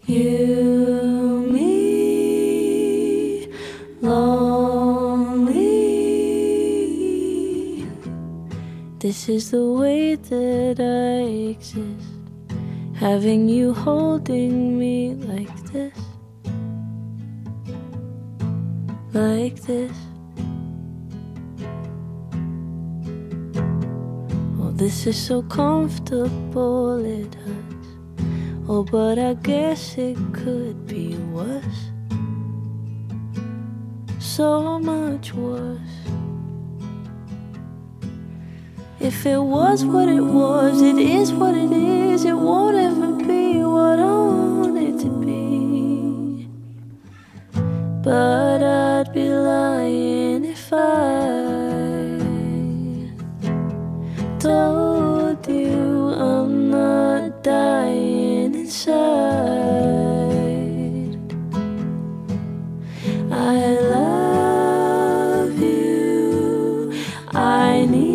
You, me, lonely. This is the way that I exist, having you holding me like this, like this. Oh, this is so comfortable it hurts. Oh, but I guess it could be worse, so much worse. If it was what it was, it is what it is. It won't ever be what I want it to be. But I'd be lying if I told you I'm not dying inside. I love you, I need